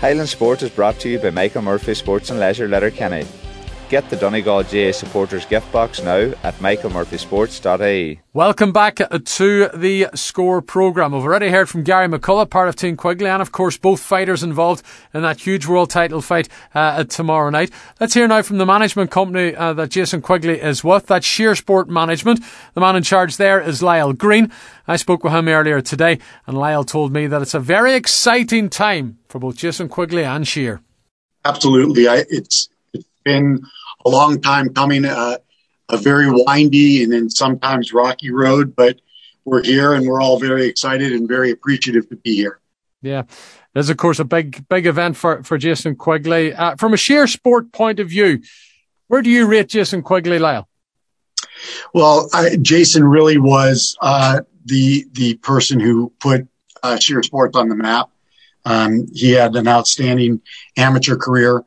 Highland Sport is brought to you by Michael Murphy Sports and Leisure Letterkenny. Get the Donegal GA supporters gift box now at michaelmurphysports.ie. Welcome back to the Score programme. We've already heard from Gary McCullough, part of Team Quigley, and of course both fighters involved in that huge world title fight tomorrow night. Let's hear now from the management company that Jason Quigley is with. That's Sheer Sport Management. The man in charge there is Lyle Green. I spoke with him earlier today, and Lyle told me that it's a very exciting time for both Jason Quigley and Sheer. Absolutely. It's been a long time coming, a very windy and then sometimes rocky road, but we're here and we're all very excited and very appreciative to be here. Yeah, there's of course a big event for Jason Quigley. From a Sheer Sport point of view, where do you rate Jason Quigley, Lyle? Well, Jason really was the person who put Sheer Sport on the map. He had an outstanding amateur career.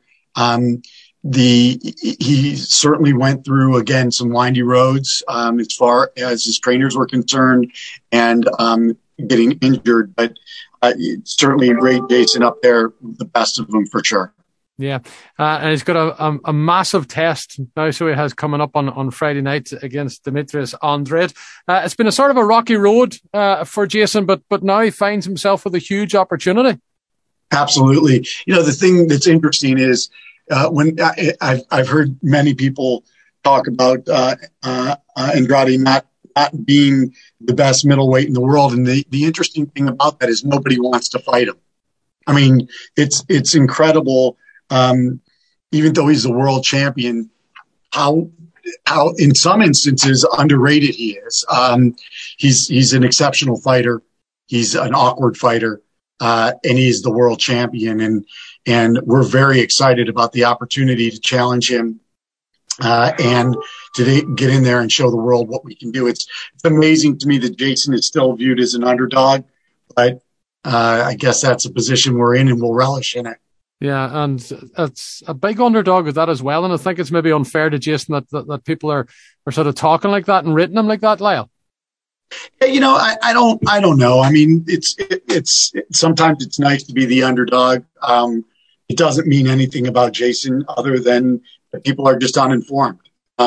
He certainly went through, again, some windy roads as far as his trainers were concerned and getting injured. But certainly rate Jason up there, the best of them for sure. Yeah, and he's got a massive test now, so he has coming up on Friday night against Demetrius Andrade. It's been a sort of a rocky road for Jason, but now he finds himself with a huge opportunity. Absolutely. You know, the thing that's interesting is when I've heard many people talk about Andrade not being the best middleweight in the world, and the interesting thing about that is nobody wants to fight him. I mean, it's incredible. Even though he's the world champion, how in some instances underrated he is. He's an exceptional fighter. He's an awkward fighter, and he's the world champion. And we're very excited about the opportunity to challenge him and to get in there and show the world what we can do. It's amazing to me that Jason is still viewed as an underdog, but I guess that's a position we're in, and we'll relish in it. Yeah, and it's a big underdog with that as well. And I think it's maybe unfair to Jason that people are sort of talking like that and rating him like that, Lyle. Yeah, you know, I don't know. I mean, it's sometimes it's nice to be the underdog. It doesn't mean anything about Jason other than that people are just uninformed.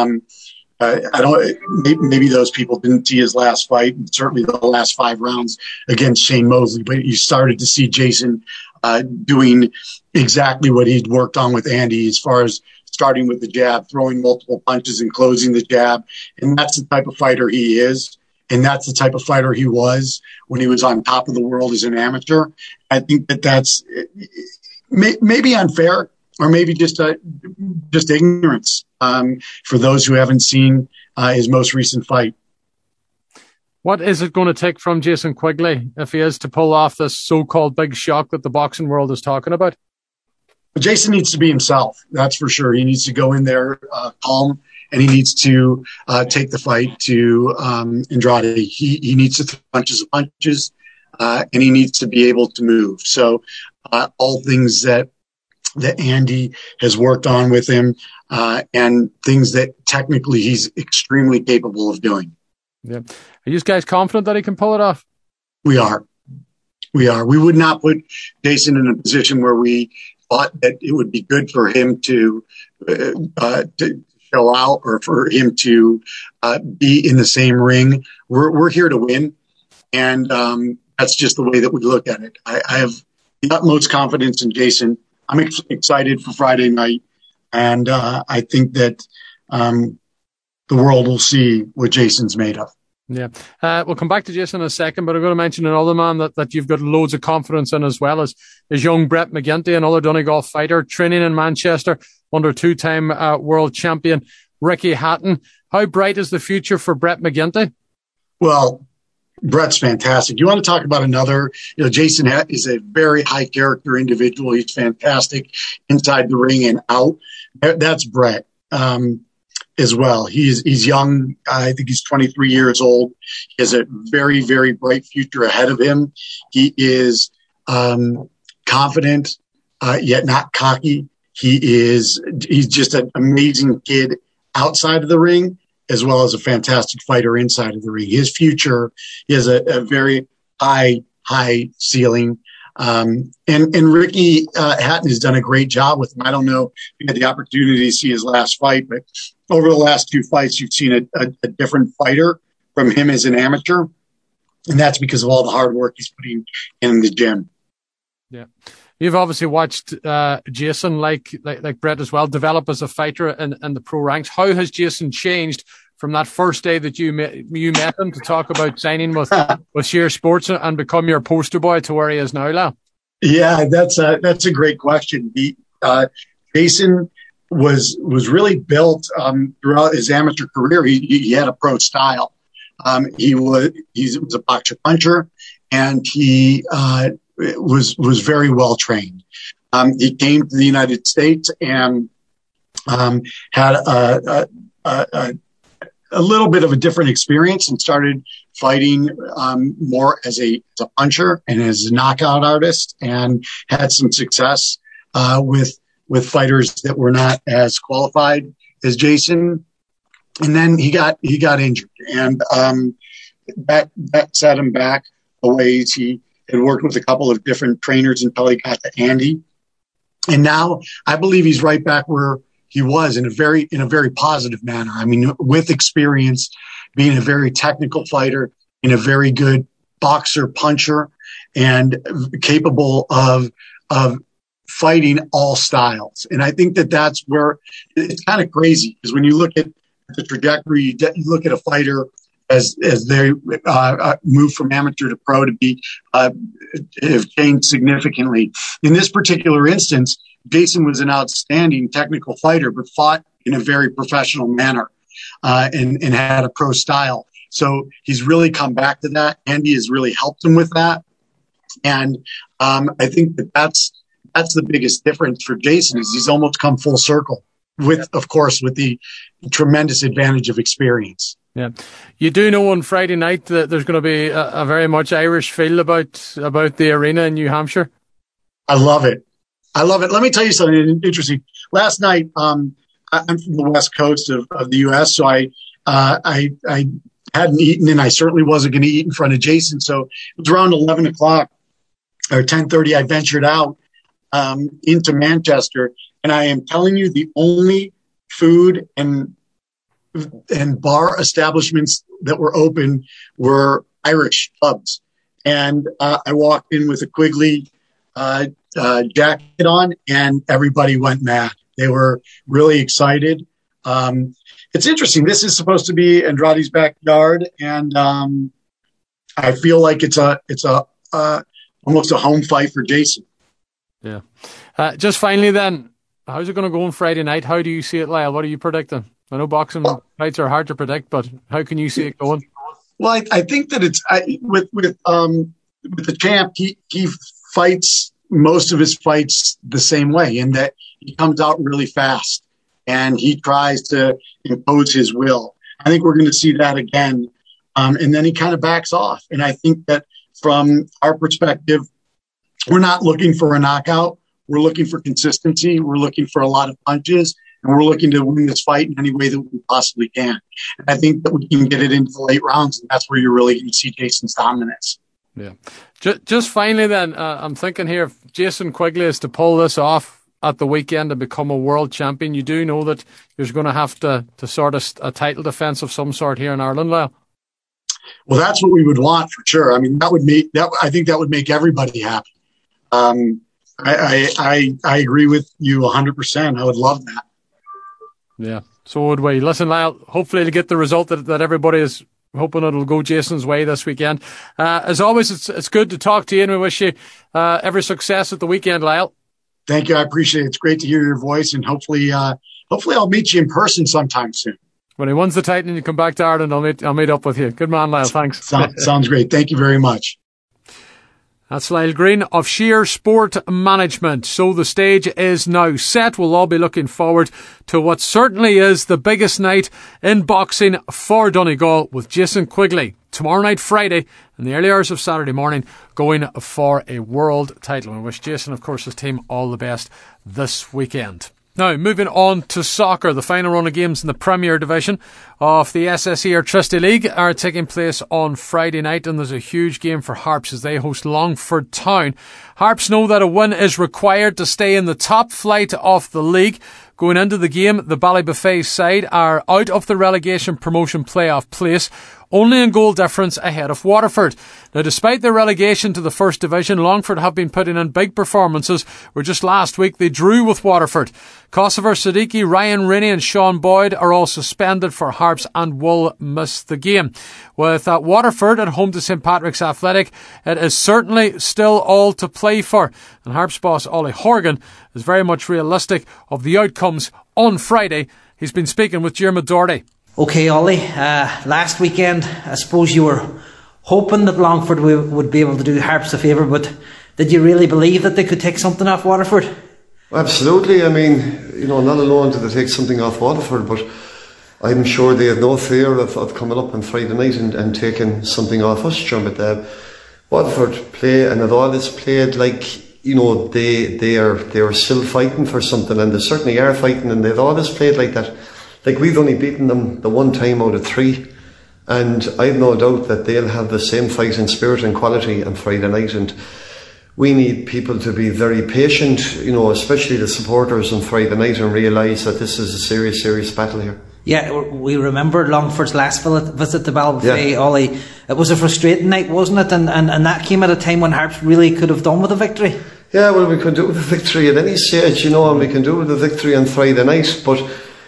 Maybe those people didn't see his last fight, and certainly the last 5 rounds against Shane Mosley, but you started to see Jason doing exactly what he'd worked on with Andy, as far as starting with the jab, throwing multiple punches and closing the jab. And that's the type of fighter he is. And that's the type of fighter he was when he was on top of the world as an amateur. I think that's maybe unfair, or maybe just ignorance for those who haven't seen his most recent fight. What is it going to take from Jason Quigley if he is to pull off this so-called big shock that the boxing world is talking about? Jason needs to be himself. That's for sure. He needs to go in there calm, and he needs to take the fight to Andrade. He needs to throw punches, and he needs to be able to move. So all things that Andy has worked on with him, and things that technically he's extremely capable of doing. Yeah. Are you guys confident that he can pull it off? We are. We would not put Jason in a position where we thought that it would be good for him to show out, or for him to be in the same ring. We're here to win, and that's just the way that we look at it. I have the utmost confidence in Jason. I'm excited for Friday night, and I think that the world will see what Jason's made of. Yeah. We'll come back to Jason in a second, but I'm going to mention another man that you've got loads of confidence in as well, as young Brett McGinty, another Donegal fighter, training in Manchester under 2-time world champion Ricky Hatton. How bright is the future for Brett McGinty? Well, Brett's fantastic. You want to talk about another, Jason is a very high character individual. He's fantastic inside the ring and out. That's Brett. As well. He's young. I think he's 23 years old. He has a very, very bright future ahead of him. He is confident, yet not cocky. He's just an amazing kid outside of the ring, as well as a fantastic fighter inside of the ring. His future, he has a very high ceiling. And Ricky Hatton has done a great job with him. I don't know if you had the opportunity to see his last fight, but over the last 2 fights, you've seen a different fighter from him as an amateur. And that's because of all the hard work he's putting in the gym. Yeah. You've obviously watched Jason, like Brett as well, develop as a fighter in the pro ranks. How has Jason changed from that first day that you met him to talk about signing with Sheer Sports and become your poster boy to where he is now, Lyle? Yeah, that's a great question. Jason was really built throughout his amateur career. He had a pro style. He was a boxer puncher, and he was very well trained. He came to the United States and had a little bit of a different experience and started fighting more as a puncher and as a knockout artist, and had some success with fighters that were not as qualified as Jason. And then he got injured, and that set him back a ways. He had worked with a couple of different trainers until he got to Andy, and now I believe he's right back where he was in a very positive manner. I mean, with experience, being a very technical fighter, and a very good boxer, puncher, and capable of fighting all styles. And I think that's where it's kind of crazy, because when you look at the trajectory, you look at a fighter as they move from amateur to pro to be have changed significantly. In this particular instance, Jason was an outstanding technical fighter, but fought in a very professional manner and had a pro style. So he's really come back to that. Andy has really helped him with that. And I think that's the biggest difference for Jason, is he's almost come full circle with the tremendous advantage of experience. Yeah. You do know on Friday night that there's going to be a very much Irish feel about the arena in New Hampshire. I love it. Let me tell you something interesting. Last night, I'm from the West Coast of the U.S., so I hadn't eaten, and I certainly wasn't going to eat in front of Jason. So it was around 11 o'clock or 10:30. I ventured out into Manchester, and I am telling you, the only food and bar establishments that were open were Irish pubs. And I walked in with a Quigley jacket on, and everybody went mad. They were really excited. It's interesting. This is supposed to be Andrade's backyard, and I feel like it's almost a home fight for Jason. Yeah. Just finally, then, how's it going to go on Friday night? How do you see it, Lyle? What are you predicting? I know boxing fights are hard to predict, but how can you see it going? Well, I think that it's with the champ. He fights most of his fights the same way, in that he comes out really fast and he tries to impose his will. I think we're going to see that again, and then he kind of backs off. And I think that from our perspective, we're not looking for a knockout. We're looking for consistency. We're looking for a lot of punches. And we're looking to win this fight in any way that we possibly can. And I think that we can get it into the late rounds, and that's where you're really going to see Jason's dominance. Yeah. Just finally then, I'm thinking here, if Jason Quigley is to pull this off at the weekend and become a world champion, you do know that you're going to have to sort a title defence of some sort here in Ireland, Lyle. Well, that's what we would want for sure. I mean, I think that would make everybody happy. I agree with you 100%. I would love that. Yeah, so would we. Listen, Lyle, hopefully to get the result that everybody is hoping it'll go Jason's way this weekend. As always, it's good to talk to you, and we wish you every success at the weekend, Lyle. Thank you. I appreciate it. It's great to hear your voice, and hopefully I'll meet you in person sometime soon. When he wins the title and you come back to Ireland, I'll meet up with you. Good man, Lyle. Thanks. Sounds great. Thank you very much. That's Lyle Green of Sheer Sport Management. So the stage is now set. We'll all be looking forward to what certainly is the biggest night in boxing for Donegal, with Jason Quigley tomorrow night, Friday, in the early hours of Saturday morning, going for a world title. We wish Jason, of course, his team all the best this weekend. Now, moving on to soccer, the final run of games in the Premier Division of the SSE Airtricity League are taking place on Friday night, and there's a huge game for Harps as they host Longford Town. Harps know that a win is required to stay in the top flight of the league. Going into the game, the Ballybuffet side are out of the relegation promotion playoff place, only in goal difference ahead of Waterford. Now, despite their relegation to the First Division, Longford have been putting in big performances, where just last week they drew with Waterford. Kosovar Siddiqui, Ryan Rainey and Sean Boyd are all suspended for Harps and will miss the game. With Waterford at home to St Patrick's Athletic, it is certainly still all to play for, and Harps boss Ollie Horgan is very much realistic of the outcomes on Friday. He's been speaking with Diarmuid Doherty. OK, Ollie, last weekend I suppose you were hoping that Longford would be able to do Harps a favour, but did you really believe that they could take something off Waterford? Absolutely. I mean, not alone did they take something off Waterford, but I'm sure they have no fear of coming up on Friday night and taking something off us, Diarmuid. Waterford play, and they've always played like, they are still fighting for something, and they certainly are fighting, and they've always played like that. Like, we've only beaten them the one time out of 3, and I've no doubt that they'll have the same fighting spirit and quality on Friday night, and we need people to be very patient, especially the supporters on Friday night, and realise that this is a serious, serious battle here. Yeah, we remember Longford's last visit to Ballybuffet, Ollie. It was a frustrating night, wasn't it? And that came at a time when Harps really could have done with a victory. Yeah, well, we could do with a victory at any stage, and we can do with a victory on Friday night, but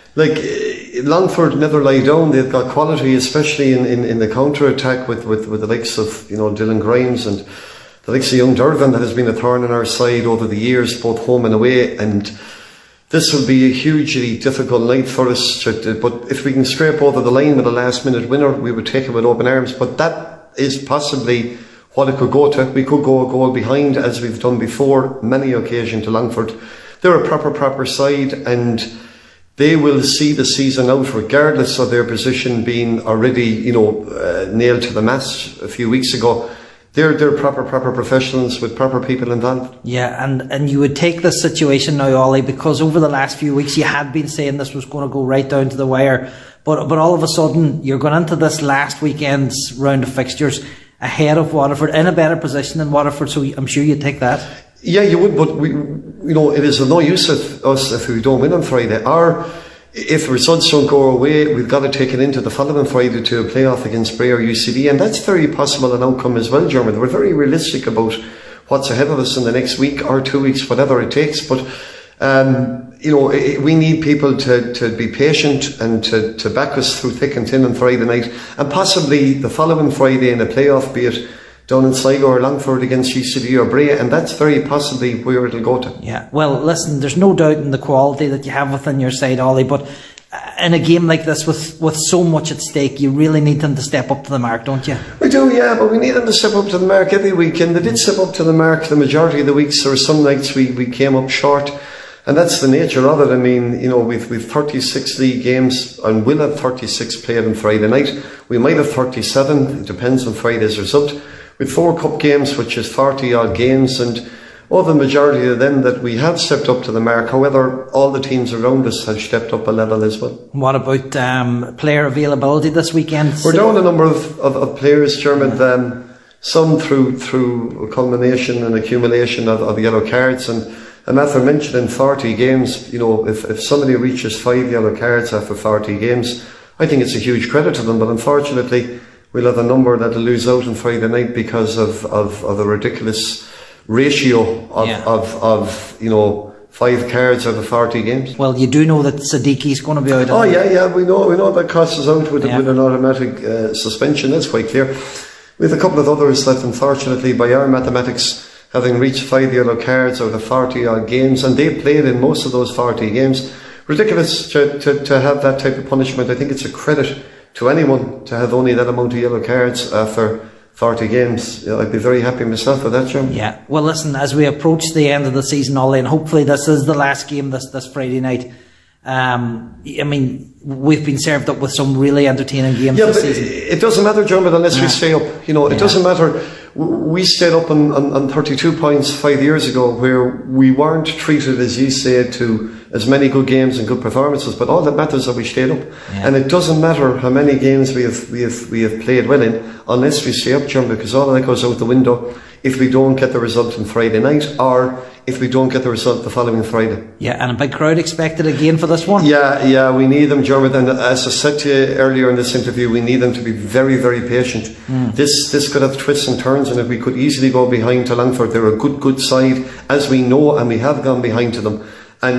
Longford never lie down. They've got quality, especially in the counter-attack with the likes of Dylan Grimes and the likes of young Dervin, that has been a thorn in our side over the years, both home and away, and this will be a hugely difficult night for us, but if we can scrape over the line with a last minute winner, we would take it with open arms. But that is possibly what it could go to. We could go a goal behind, as we've done before many occasions to Longford. They're a proper side, and they will see the season out regardless of their position being already nailed to the mast a few weeks ago. They're proper professionals with proper people involved. Yeah, and you would take this situation now, Ollie, because over the last few weeks you had been saying this was going to go right down to the wire, but all of a sudden you're going into this last weekend's round of fixtures ahead of Waterford, in a better position than Waterford, so I'm sure you'd take that. Yeah, you would, but it is of no use of us if we don't win on Friday. Or if the results don't go our way, we've got to take it into the following Friday to a playoff against Bray or UCD, and that's very possible an outcome as well, Diarmuid. We're very realistic about what's ahead of us in the next week or 2 weeks, whatever it takes. But we need people to be patient and to back us through thick and thin on Friday night, and possibly the following Friday in a playoff, be it down in Sligo or Longford against UCD or Bray, and that's very possibly where it'll go to. Yeah, well, listen, there's no doubt in the quality that you have within your side, Ollie, but in a game like this with so much at stake, you really need them to step up to the mark, don't you? We do, yeah, but we need them to step up to the mark every weekend. They did step up to the mark the majority of the weeks. There were some nights we came up short, and that's the nature of it. I mean, we've 36 league games, and we'll have 36 played on Friday night. We might have 37, it depends on Friday's result. With 4 cup games, which is 40 odd games, and the majority of them that we have stepped up to the mark. However, all the teams around us have stepped up a level as well. What about player availability this weekend? We're down a number of players, Diarmuid, some through a culmination and accumulation of yellow cards, and after mentioning 40 games, if somebody reaches 5 yellow cards after 40 games, I think it's a huge credit to them, but unfortunately we'll have a number that will lose out on Friday night because of a ridiculous ratio of 5 cards out of 40 games. Well, you do know that Siddiqui's going to be out. Oh yeah, we know that costs us out with an automatic suspension. That's quite clear. We have a couple of others that, unfortunately, by our mathematics, having reached 5 yellow cards out of 40 odd games, and they played in most of those 40 games. Ridiculous to have that type of punishment. I think it's a credit to anyone to have only that amount of yellow cards after 40 games. I'd be very happy myself with that, Jim. Yeah, well, listen, as we approach the end of the season, Ollie, and hopefully this is the last game this Friday night, I mean, we've been served up with some really entertaining games this season. It doesn't matter, John, unless we stay up. It doesn't matter. We stayed up on 32 points 5 years ago, where we weren't treated, as you said, to as many good games and good performances, but all that matters is that we stayed up. And it doesn't matter how many games we have played well in, unless we stay up, John, because all of that goes out the window if we don't get the result on Friday night, or if we don't get the result the following Friday. Yeah, and a big crowd expected again for this one. Yeah, we need them, Dermot, and as I said to you earlier in this interview, we need them to be very, very patient. This could have twists and turns, and if we could easily go behind to Longford, they're a good side, as we know, and we have gone behind to them.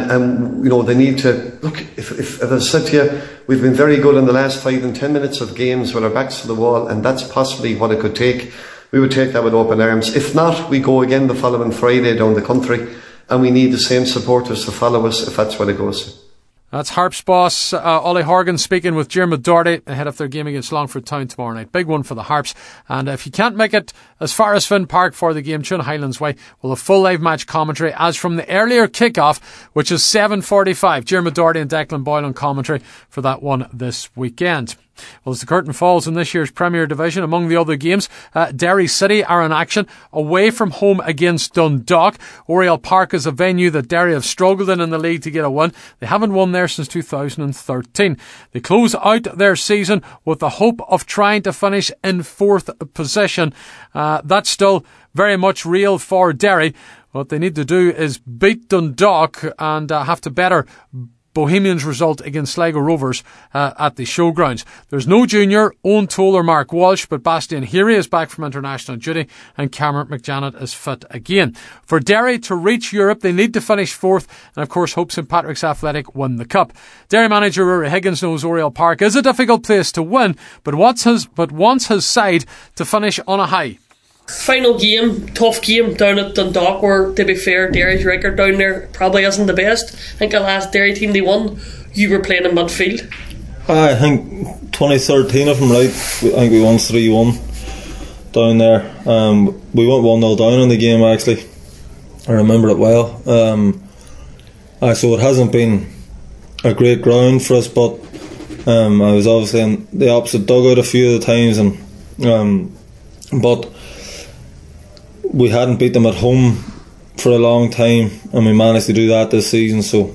And they need to look. If as I said to you, we've been very good in the last 5 and 10 minutes of games with our backs to the wall, and that's possibly what it could take. We would take that with open arms. If not, we go again the following Friday down the country, and we need the same supporters to follow us if that's what it goes. That's Harps boss Ollie Horgan speaking with Diarmuid Doherty ahead of their game against Longford Town tomorrow night. Big one for the Harps. And if you can't make it as far as Finn Park for the game, Tune Highlands Way will have full live match commentary as from the earlier kick-off, which is 7:45. Diarmuid Doherty and Declan Boyle on commentary for that one this weekend. Well, as the curtain falls in this year's Premier Division, among the other games, Derry City are in action away from home against Dundalk. Oriel Park is a venue that Derry have struggled in the league to get a win. They haven't won there since 2013. They close out their season with the hope of trying to finish in 4th position. That's still very much real for Derry. What they need to do is beat Dundalk and have to better Bohemians' result against Sligo Rovers at the showgrounds. There's no junior, Owen Toole or Mark Walsh, but Bastian Heary is back from international duty and Cameron McJanet is fit again. For Derry to reach Europe, they need to finish 4th and of course hope St Patrick's Athletic win the cup. Derry manager Rory Higgins knows Oriel Park is a difficult place to win, but wants his side to finish on a high. Final game, tough game down at Dundalk, where, to be fair, Derry's record down there probably isn't the best. I think the last Derry team they won, you were playing in midfield. I think 2013, if I'm right, I think we won 3-1 down there. We went 1-0 down in the game, actually. I remember it well. So it hasn't been a great ground for us, but I was obviously in the opposite dugout a few of the times, but we hadn't beat them at home for a long time, and we managed to do that this season. So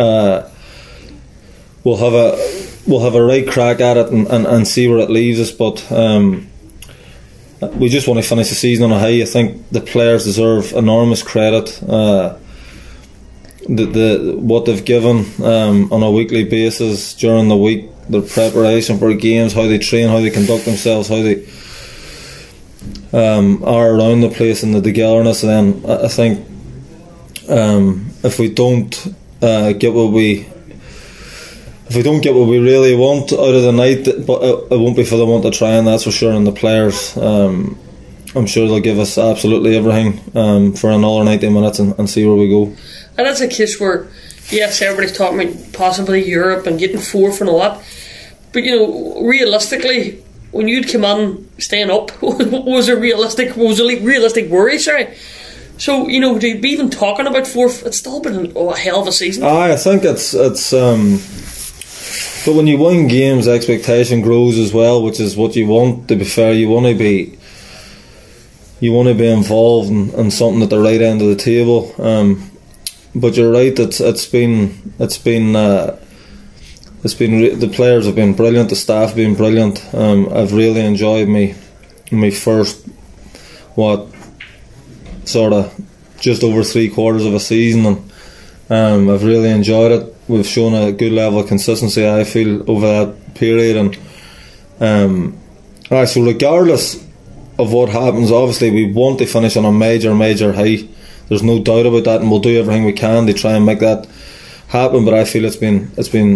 we'll have a right crack at it and see where it leaves us. But we just want to finish the season on a high. I think the players deserve enormous credit. What they've given on a weekly basis during the week, their preparation for games, how they train, how they conduct themselves, how they are around the place, and the togetherness. Then I think if we don't get what we really want out of the night, but it won't be for the want to try, and that's for sure. And the players, I'm sure they'll give us absolutely everything for another 90 minutes and see where we go. And that's a case where, yes, everybody's talking about possibly Europe and getting 4th and all that, but realistically, when you'd come on staying up, was a realistic worry, sorry. So, to be even talking about 4th, it's still been a hell of a season. I think it's but when you win games, expectation grows as well, which is what you want. To be fair, you want to be involved in something at the right end of the table. But you're right, it's been the players have been brilliant, the staff have been brilliant. I've really enjoyed my first sort of just over 3/4 of a season, and I've really enjoyed it. We've shown a good level of consistency, I feel, over that period, and so regardless of what happens, obviously we want to finish on a major high. There's no doubt about that, and we'll do everything we can to try and make that happen. But I feel it's been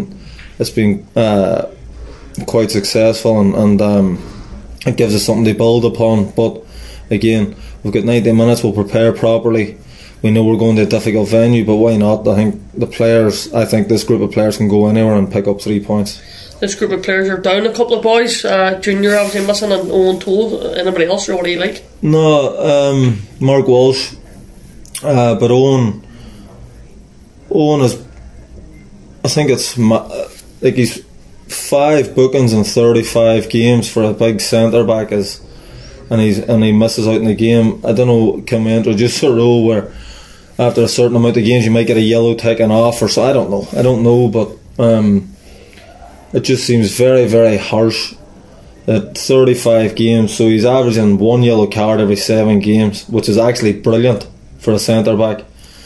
quite successful, and it gives us something to build upon. But again, we've got 90 minutes. We'll prepare properly. We know we're going to a difficult venue, but why not? I think this group of players can go anywhere and pick up 3 points. This group of players are down a couple of boys. Junior obviously missing, and Owen Toole. Anybody else, or what do you like? No, Mark Walsh. But Owen is, I think it's like he's 5 bookings in 35 games for a big centre back, and he misses out in the game. I don't know, can we introduce a rule where after a certain amount of games you might get a yellow taken off, or so. I don't know, but it just seems very, very harsh at 35 games. So he's averaging 1 yellow card every 7 games, which is actually brilliant for a centre back.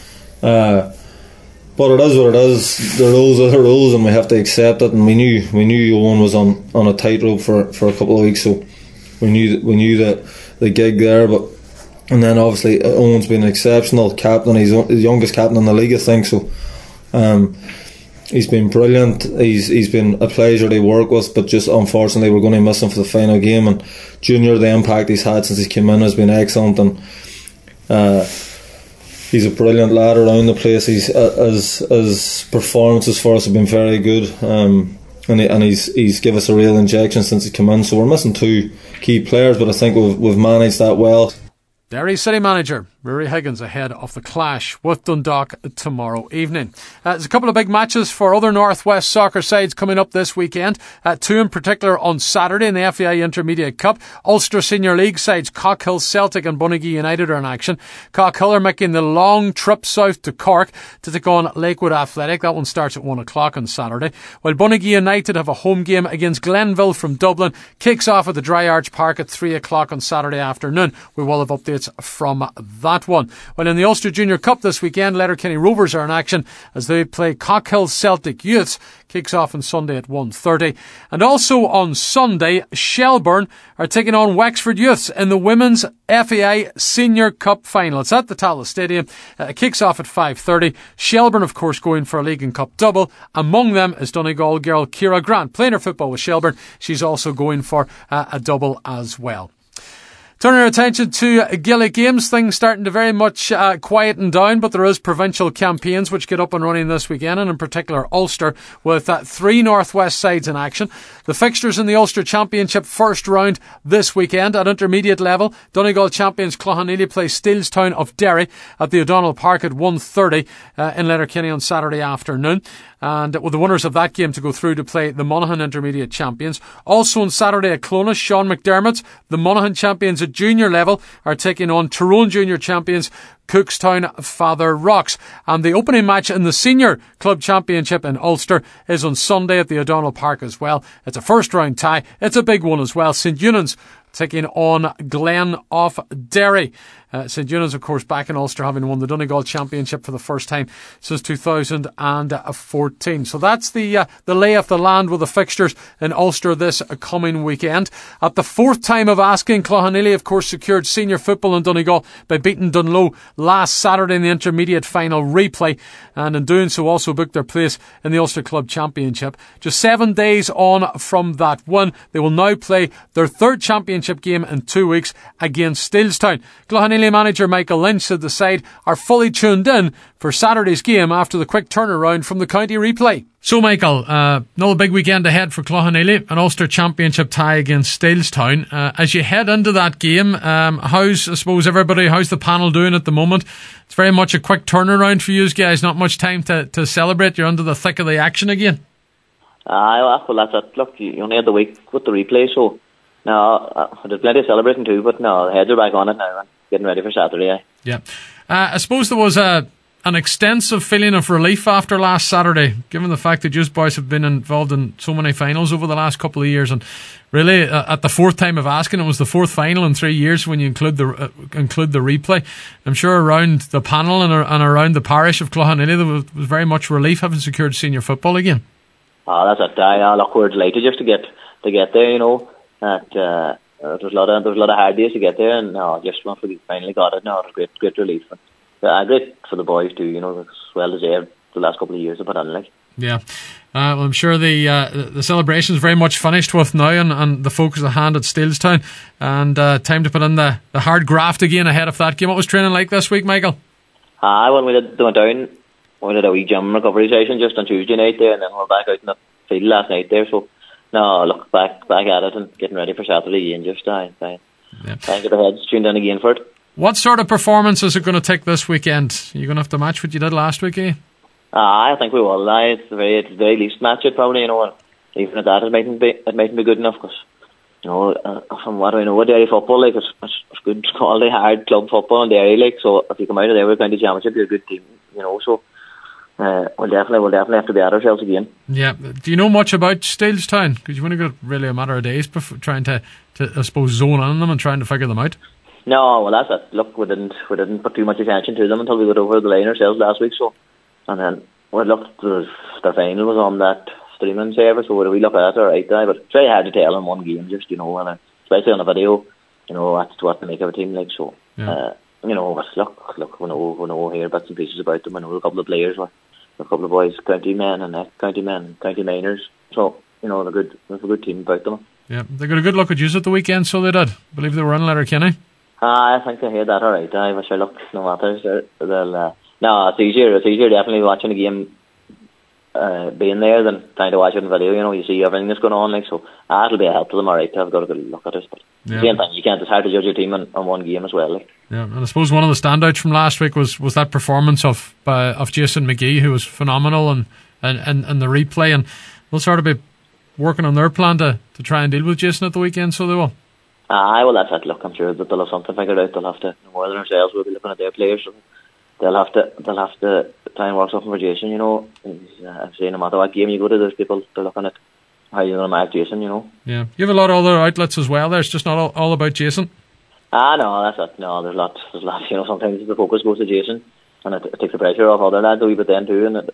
But it is what it is. The rules are the rules, and we have to accept it. And we knew Owen was on a tightrope for a couple of weeks, so we knew the gig there. And then obviously Owen's been an exceptional captain. He's the youngest captain in the league, I think. So he's been brilliant. He's been a pleasure to work with. But just unfortunately, we're going to miss him for the final game. And Junior, the impact he's had since he came in has been excellent. And he's a brilliant lad around the place. His performances for us have been very good. And he's given us a real injection since he came in. So we're missing 2 key players, but I think we've managed that well. Derry City manager Rory Higgins ahead of the clash with Dundalk tomorrow evening. There's a couple of big matches for other Northwest soccer sides coming up this weekend. 2 in particular on Saturday in the FAI Intermediate Cup. Ulster Senior League sides Cockhill Celtic and Bunagee United are in action. Cockhill are making the long trip south to Cork to take on Lakewood Athletic. That one starts at 1 o'clock on Saturday. While Bunagee United have a home game against Glenville from Dublin. Kicks off at the Dry Arch Park at 3 o'clock on Saturday afternoon. We will have updates from that one. Well, in the Ulster Junior Cup this weekend, Letterkenny Rovers are in action as they play Cockhill Celtic Youths. Kicks off on Sunday at 1:30. And also on Sunday, Shelbourne are taking on Wexford Youths in the Women's FAI Senior Cup final. It's at the Tallaght Stadium. It kicks off at 5:30. Shelbourne, of course, going for a League and Cup double. Among them is Donegal girl Ciara Grant, playing her football with Shelbourne. She's also going for a double as well. Turning our attention to Gaelic games, things starting to very much quieten down, but there is provincial campaigns which get up and running this weekend, and in particular Ulster, with 3 Northwest sides in action. The fixtures in the Ulster Championship first round this weekend at intermediate level. Donegal champions Cloughaneely play Steelstown of Derry at the O'Donnell Park at 1:30 in Letterkenny on Saturday afternoon. And with the winners of that game to go through to play the Monaghan Intermediate Champions. Also on Saturday at Clonus, Sean McDermott, the Monaghan champions at junior level, are taking on Tyrone Junior champions Cookstown Father Rocks. And the opening match in the Senior Club Championship in Ulster is on Sunday at the O'Donnell Park as well. It's a first round tie. It's a big one as well. St Eunan's taking on Glen of Derry. St Eunan's, of course, back in Ulster, having won the Donegal Championship for the first time since 2014. So that's the lay of the land with the fixtures in Ulster this coming weekend. At the 4th time of asking, Cloughaneely, of course, secured senior football in Donegal by beating Dunloe last Saturday in the intermediate final replay, and in doing so also booked their place in the Ulster Club Championship. Just 7 days on from that win, they will now play their 3rd championship game in 2 weeks against Steelstown. Cloughaneely manager Michael Lynch said the side are fully tuned in for Saturday's game after the quick turnaround from the county replay. So, Michael, another big weekend ahead for Cloughaneely, an Ulster Championship tie against Steelstown. As you head into that game, how's the panel doing at the moment? It's very much a quick turnaround for you guys, not much time to celebrate. You're under the thick of the action again. Well, that's it. Look, you only had the week with the replay, so now there's plenty of celebrating too, but no, the heads are back on it now and getting ready for Saturday. Yeah. I suppose there was an extensive feeling of relief after last Saturday, given the fact that you boys have been involved in so many finals over the last couple of years, and really at the 4th time of asking, it was the 4th final in 3 years when you include the replay. I'm sure around the panel and around the parish of Cloughaneely there was very much relief having secured senior football again. That's it. Look, we're delighted just to get there. You know, that there was a lot of hard days to get there, and just once we finally got it, it was great relief. Great for the boys too, you know, as well as the last couple of years have put on, like. Yeah. Well, I'm sure the celebration is very much finished with now, and the focus at hand at Steelstown, and time to put in the hard graft again ahead of that game. What was training like this week, Michael? When we went down, we did a wee gym recovery session just on Tuesday night there, and then we were back out in the field last night there. So now look back at it and getting ready for Saturday and just try and get our heads tuned in again for it. What sort of performance is it going to take this weekend? Are you going to have to match what you did last week, eh? I think we will. It's the very least match it probably, you know. Even at that, it mightn't be good enough, because from what I know of Derry football, like it's good quality, hard club football in Derry, like, so if you come out of there with county championship, you're a good team, so we'll definitely have to be at ourselves again. Yeah. Do you know much about Steelstown? Because you've only got really a matter of days before trying to I suppose zone on them and trying to figure them out. No, well that's it. Look, we didn't put too much attention to them until we got over the line ourselves last week. So, and then we looked. The final was on that streaming service, so we look at it, alright, but it's very hard to tell in one game, just whether, especially on a video, that's what to make of a team like. So, but look, we know here bits and pieces about them. We know a couple of players, a couple of boys, county men, county minors. So, they're good. There's a good team about them. Yeah, they got a good look at you at the weekend, so they did. I believe they were in Letterkenny. I think I heard that alright. I wish I look, no matter. No, it's easier definitely watching a game being there than trying to watch it in video. You see everything that's going on, like, so it'll be a help to them, alright, to have got a good look at it. But same thing, you can't, it's hard to judge your team on one game as well, like. Yeah, and I suppose one of the standouts from last week was that performance of Jason McGee, who was phenomenal and the replay, and they'll sort of be working on their plan to try and deal with Jason at the weekend, so they will. Well, that's it. Look, I'm sure that they'll have something figured out. They'll have to, more than ourselves, we'll be looking at their players. So they'll have to try and work something for Jason. I'm saying no matter what game you go to, there's people they're looking at how you're going to mark Jason. Yeah, you have a lot of other outlets as well. It's just not all about Jason. No, that's it. No, there's lots. Sometimes the focus goes to Jason, and it takes the pressure off other lads a wee bit then too. And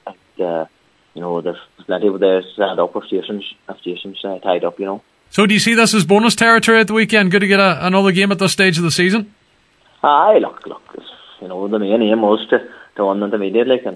there's plenty of there stand up if Jason's tied up. So do you see this as bonus territory at the weekend? Good to get another game at this stage of the season? Look, the main aim was to win them immediately, and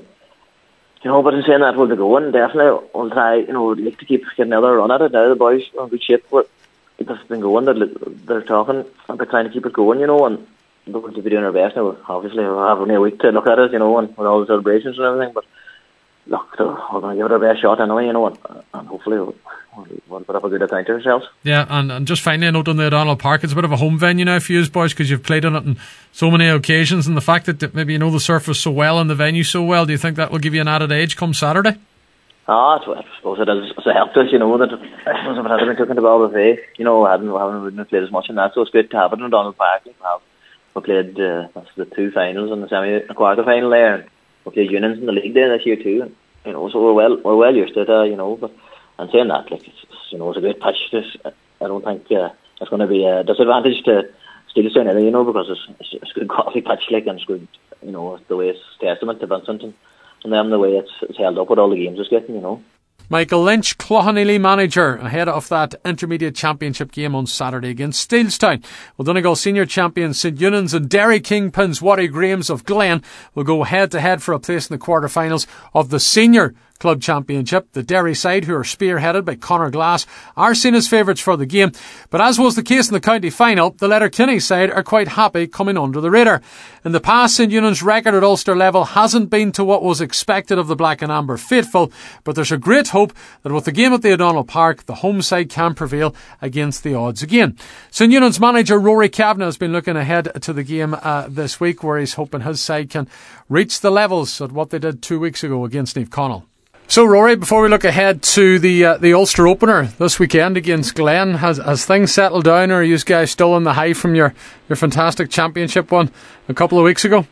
but in saying that, we'll be going, definitely we'll try, like to keep getting another run at it. Now the boys are in good shape, but it's been going, they're talking about trying to keep it going, and we're going to be doing our best now. Obviously we'll have only a week to look at it, and with all the celebrations and everything, but look, we're going to give it our best shot anyway, and hopefully we'll put up a good account of ourselves. Yeah, and just finally a note on the O'Donnell Park, it's a bit of a home venue now for you boys because you've played on it on so many occasions, and the fact that maybe the surface so well and the venue so well, do you think that will give you an added edge come Saturday? I suppose it is. It's a help to us, that if it hadn't been taken to Balbafay, we hadn't played as much in that, so it's good to have it in O'Donnell Park. We played that's the two finals and the quarter final there, and we played Unions in the league there this year too, and so we're well used to it, but. And saying that, like, it's a great pitch. I don't think it's going to be a disadvantage to Steelstown either, because it's a good quality pitch, like, and it's good, the way it's testament to Vincent and them, the way it's held up with all the games it's getting, Michael Lynch, Cloughanilly manager, ahead of that intermediate championship game on Saturday against Steelstown. Well, Donegal senior champions St Eunan's and Derry Kingpins Waddy Grahams of Glen will go head to head for a place in the quarter-finals of the senior club championship. The Derry side, who are spearheaded by Conor Glass, are seen as favourites for the game, but as was the case in the county final, the Letterkenny side are quite happy coming under the radar. In the past, St Eunan's record at Ulster level hasn't been to what was expected of the Black and Amber faithful, but there's a great hope that with the game at the O'Donnell Park, the home side can prevail against the odds again. St Eunan's manager Rory Kavanagh has been looking ahead to the game this week, where he's hoping his side can reach the levels of what they did 2 weeks ago against Niamh Connell. So Rory, before we look ahead to the Ulster opener this weekend against Glen, has things settled down, or are you guys still on the high from your fantastic championship one a couple of weeks ago?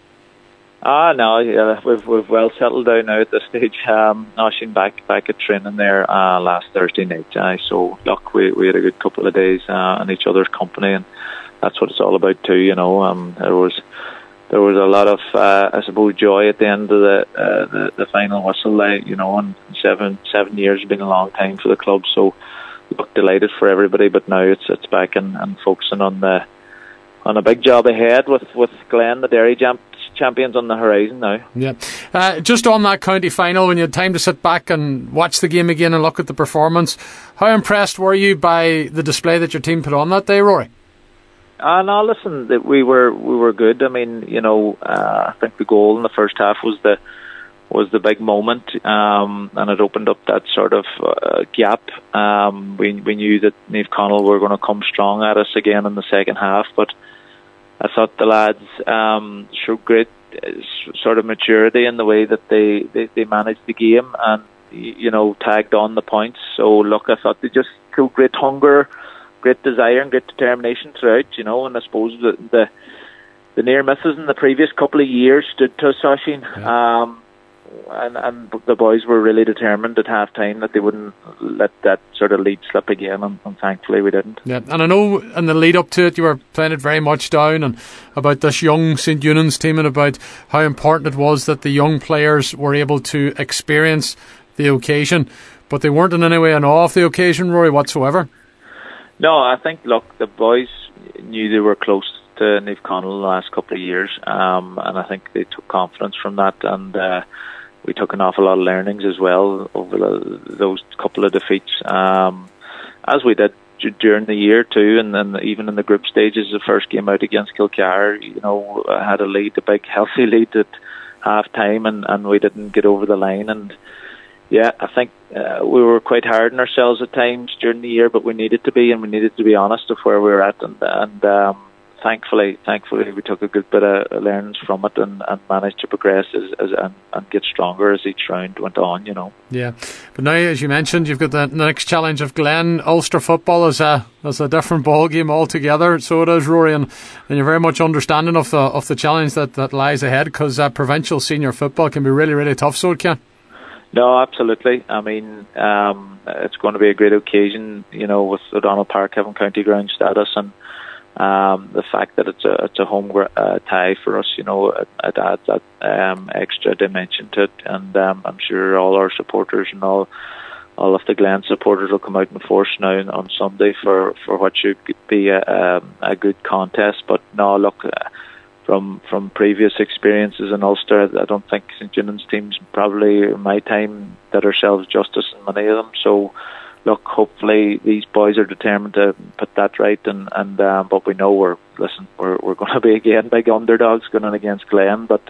No, we've well settled down now at this stage. Noshing back at training there last Thursday night. So look, we had a good couple of days in each other's company, and that's what it's all about too. There was a lot of, I suppose, joy at the end of the final whistle. And 7 years has been a long time for the club, so look, delighted for everybody. But now it's back and focusing on a big job ahead with Glen, the Derry champions, on the horizon now. Yeah. Just on that county final, when you had time to sit back and watch the game again and look at the performance, how impressed were you by the display that your team put on that day, Rory? No, listen, we were good. I mean, I think the goal in the first half was the big moment, and it opened up that sort of gap. We knew that Niamh Connell were going to come strong at us again in the second half, but I thought the lads showed great sort of maturity in the way that they managed the game and tagged on the points. So look, I thought they just showed great hunger great desire and great determination throughout, you know, and I suppose the near misses in the previous couple of years stood to us, Oisín. Yeah. And the boys were really determined at half time that they wouldn't let that sort of lead slip again, and thankfully we didn't. Yeah, and I know in the lead up to it you were playing it very much down and about this young St Eunan's team and about how important it was that the young players were able to experience the occasion, but they weren't in any way in awe of the occasion, Rory, whatsoever. No, I think, look, the boys knew they were close to Naomh Conaill the last couple of years, and I think they took confidence from that, and we took an awful lot of learnings as well over those couple of defeats, as we did during the year too, and then even in the group stages. The first game out against Kilcar, you know, had a lead, a big healthy lead at half time, and we didn't get over the line. And yeah, I think we were quite hard on ourselves at times during the year, but we needed to be, and we needed to be honest of where we were at, and thankfully we took a good bit of learnings from it and managed to progress and get stronger as each round went on, you know. Yeah, but now, as you mentioned, you've got the next challenge of Glen. Ulster football is a different ball game altogether, so it is, Rory, and you're very much understanding of the challenge that lies ahead, because provincial senior football can be really, really tough, so it can. No, absolutely. I mean, it's going to be a great occasion, you know, with O'Donnell Park having county ground status, and the fact that it's a home tie for us, you know, it adds that extra dimension to it, and I'm sure all our supporters and all of the Glen supporters will come out in force now on Sunday for what should be a good contest. But no, look, from previous experiences in Ulster, I don't think St Eunan's teams probably in my time did ourselves justice in many of them. So look, hopefully these boys are determined to put that right, and but we know we're going to be again big underdogs going in against Glen. But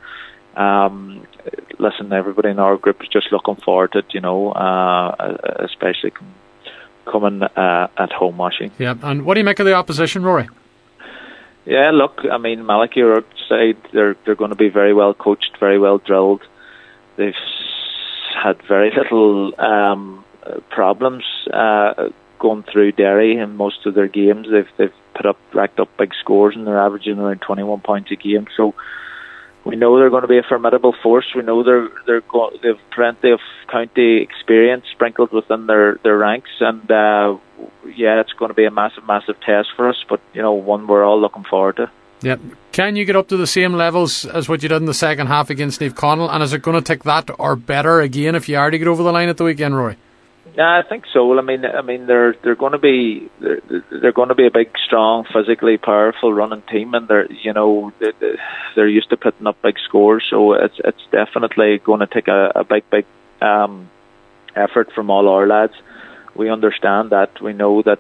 listen, everybody in our group is just looking forward to it, you know, especially coming at home, Oisín. Yeah, and what do you make of the opposition, Rory? Yeah, look, I mean, Malachy are outside. They're going to be very well coached, very well drilled. They've had very little problems going through Derry in most of their games. They've racked up big scores, and they're averaging around 21 points a game. So we know they're going to be a formidable force. We know they've plenty of county experience sprinkled within their ranks, and yeah, it's going to be a massive test for us, but you know, one we're all looking forward to. Yeah. Can you get up to the same levels as what you did in the second half against Naomh Conaill, and is it going to take that or better again if you are to get over the line at the weekend, Rory? Yeah, I think so. I mean, they're going to be a big, strong, physically powerful running team, and they're used to putting up big scores. So it's definitely going to take a big effort from all our lads. We understand that. We know that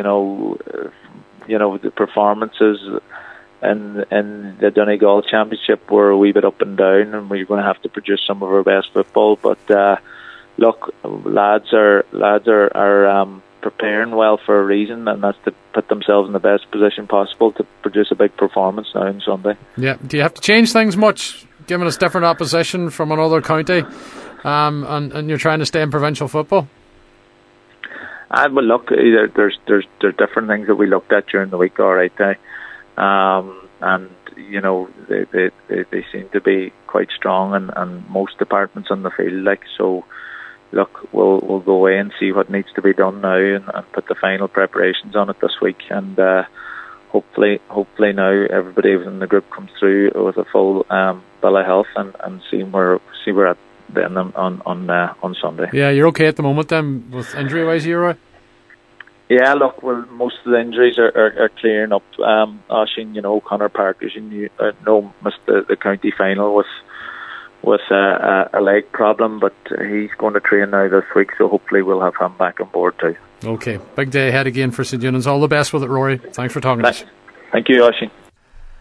the performances in the Donegal Championship were a wee bit up and down, and we're going to have to produce some of our best football. But look, lads are preparing well for a reason, and that's to put themselves in the best position possible to produce a big performance now on Sunday. Yeah. Do you have to change things much, given it's different opposition from another county, and you're trying to stay in provincial football? Well, look, there's different things that we looked at during the week. All right, and you know, they seem to be quite strong in most departments on the field. Like, so, look, we'll go away and see what needs to be done now, and put the final preparations on it this week, and hopefully now everybody in the group comes through with a full bill of health, and see where we're at then on Sunday. Yeah, you're okay at the moment then, with injury wise, you're right? Yeah, look, well, most of the injuries are clearing up. Oisín, you know, Conor Parker, missed the county final with a leg problem, but he's going to train now this week, so hopefully we'll have him back on board too. Okay, big day ahead again for St Eunan's. All the best with it, Rory. Thanks for talking to us. Thank you, Oisín.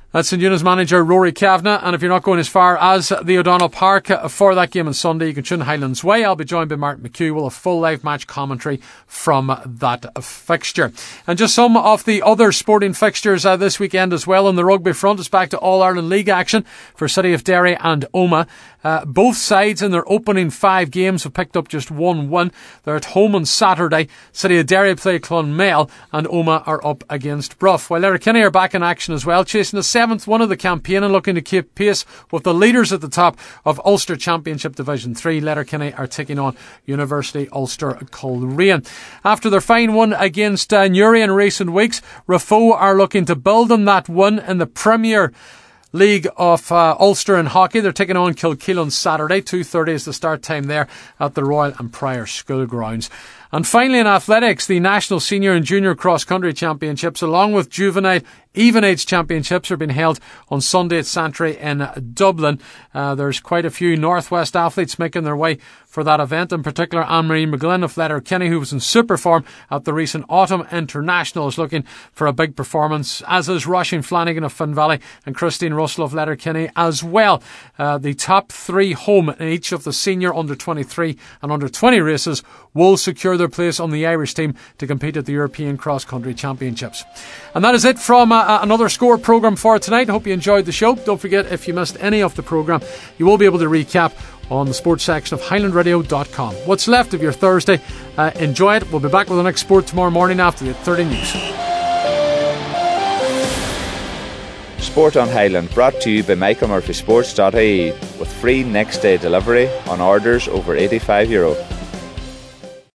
That's St Eunice manager Rory Kavanagh, and if you're not going as far as the O'Donnell Park for that game on Sunday, you can tune Highlands Way. I'll be joined by Martin McHugh. We'll have full live match commentary from that fixture. And just some of the other sporting fixtures this weekend as well. On the rugby front, it's back to All-Ireland League action for City of Derry and Omagh. Both sides in their opening 5 games have picked up just 1 win. They're at home on Saturday. City of Derry play Clonmel and Omagh are up against Bruff. While Letterkenny are back in action as well, chasing the 7th win of the campaign and looking to keep pace with the leaders at the top of Ulster Championship Division 3. Letterkenny are taking on University Ulster Coleraine. After their fine win against Newry in recent weeks, Rafo are looking to build on that win in the Premier League of Ulster in hockey. They're taking on Kilkeel on Saturday. 2:30 is the start time there at the Royal and Prior School grounds. And finally in athletics, the National Senior and Junior Cross Country Championships along with Juvenile Even Age Championships are being held on Sunday at Santry in Dublin. There's quite a few Northwest athletes making their way for that event, in particular Anne-Marie McGlynn of Letterkenny, who was in super form at the recent Autumn International, is looking for a big performance, as is Roisin Flanagan of Finn Valley and Christine Russell of Letterkenny as well. The top 3 home in each of the senior, under 23 and under 20 races will secure their place on the Irish team to compete at the European Cross Country Championships. And that is it from another Score programme for tonight. I hope you enjoyed the show. Don't forget, if you missed any of the programme, you will be able to recap on the sports section of highlandradio.com. What's left of your Thursday, enjoy it. We'll be back with the next sport tomorrow morning after the 8:30 news. Sport on Highland brought to you by MichaelMurphySports.ie with free next day delivery on orders over €85.